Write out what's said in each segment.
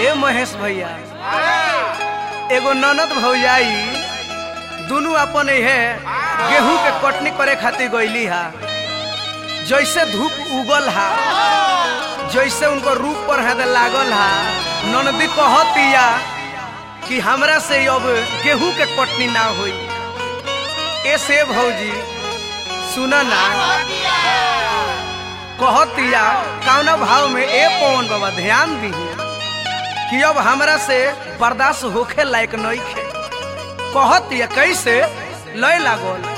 ए महेश भैया एगो ननद भौजाई दोनों अपन है गेहूं के कटनी करे खातिर गईली हा। जैसे धूप उगल हा जैसे उनको रूप पर है लागल हा ननदी कहतिया कि हमरा से अब गेहूं के कटनी ना होई। ऐसे भौजी सुना ना कहतिया कौना भाव में ए पवन बाबा ध्यान दी कि अब हमरा से बर्दाश्त होखे लायक नहीं खे। कहतिया कैसे लय लागल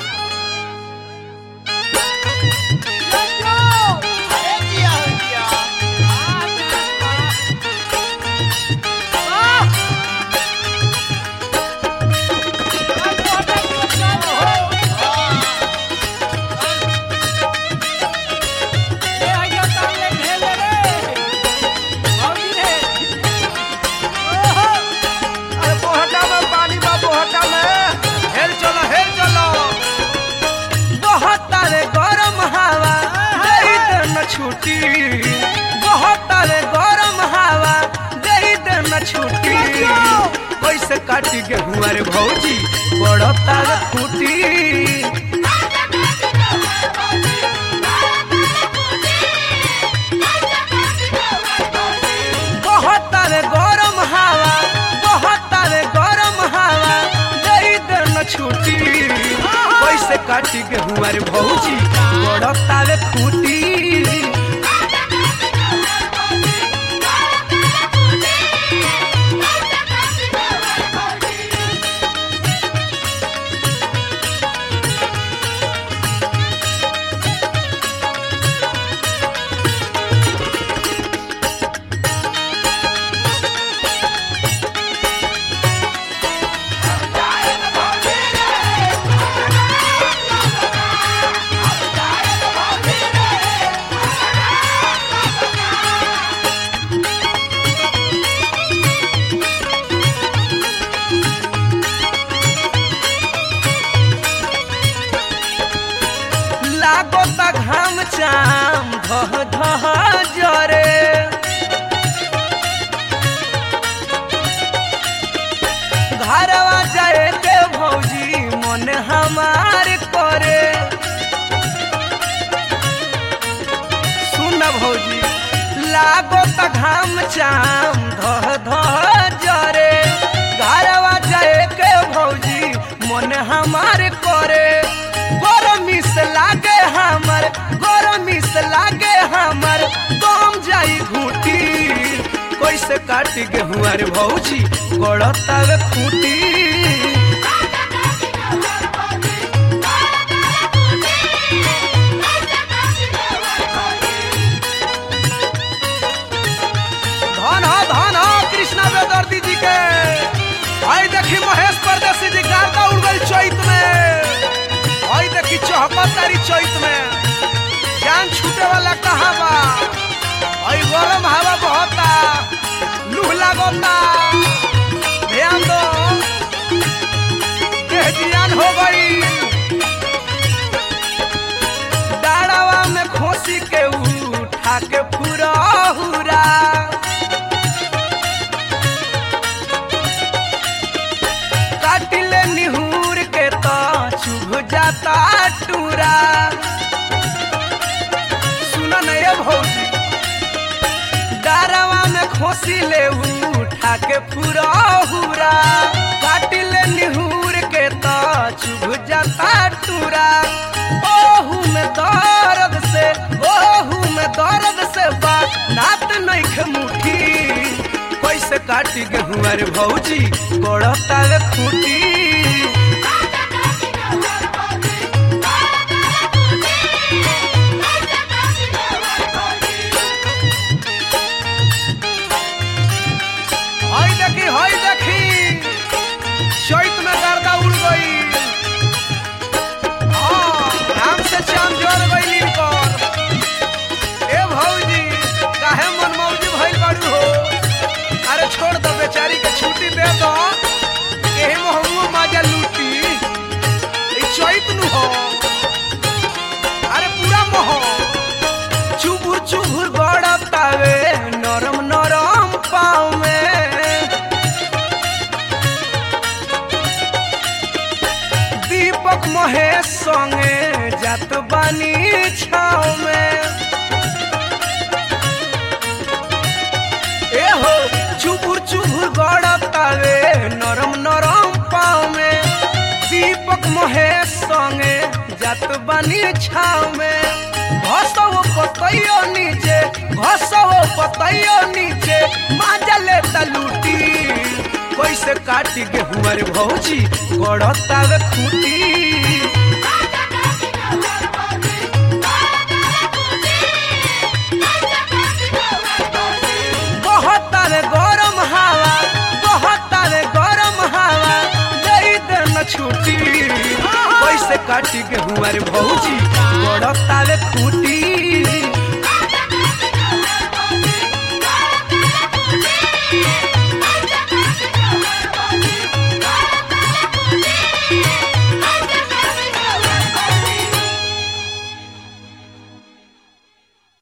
छुट्टी बहुत गरम हवा दही देना छुट्टी कैसे काटी गेहूं रे भौजी बड़ता खूटी। बहुत गरम हवा दही देना छुट्टी कैसे काटी गेहूं रे भौजी बड़ता खूटी। चाम धह धह जरे घरवा जाए के भौजी मन हमार करे। सुन भौजी लागो त घाम चाम धह धह जरे घरवा जाए के भौजी मन हमार करे। गरमी से लागे हमर दम जाई घूटी कैसे काटी गेहूं रे भौजी गड़ता खूटी। धन हो कृष्णा बेदर्दी जी के आई देखी महेश परदेसी जी गाता उड़ गई चैत में। आई देखी चहकतारी चैत में जान छूटे वाला कहाँ बा। आई गरम हवा बहता लूह लागता ध्यान दो देह जियान हो गई। डाढ़ावा में खोसी के उठा के पूरा हुरा काटिले निहुर के तो चुभ जाता टूरा। भौजी डारवा में खोसी ले उठा के पूरा हुरा काटिले निहुर के तो चुभ जाता टूरा। ओहू में दर्द से बात नात नहीं खे मुठी कैसे काटी गेहूं रे भौजी गड़ता खूटी। हई देखी चैत में गर्दा उड़ गई राम से चाम जोड़ गई ए भौजी काहे मन मौजी भइल बाड़ू हो। अरे छोड़ दो बेचारी के छुट्टी दे दो यही में हमू मजा लूटी चैत नु हो। अरे पूरा मोह चुभुर चुभुर गड़तावे नरम नरम पाँव में बानी छाव में। ए हो चुबुर चुबुर गड़तावे नरम नरम पाव में। दीपक महेश संगे जात बानी छाव में। घसो पतैयो नीचे घसो पतैयो नीचे माजले तलूटी। कैसे काटी गेहूं रे भौजी गड़तावे खूटी। बहुत गरम हवा बहुत गरम हवा दे देना छुट्टी। कैसे काटी गेहूं रे भौजी गड़तावे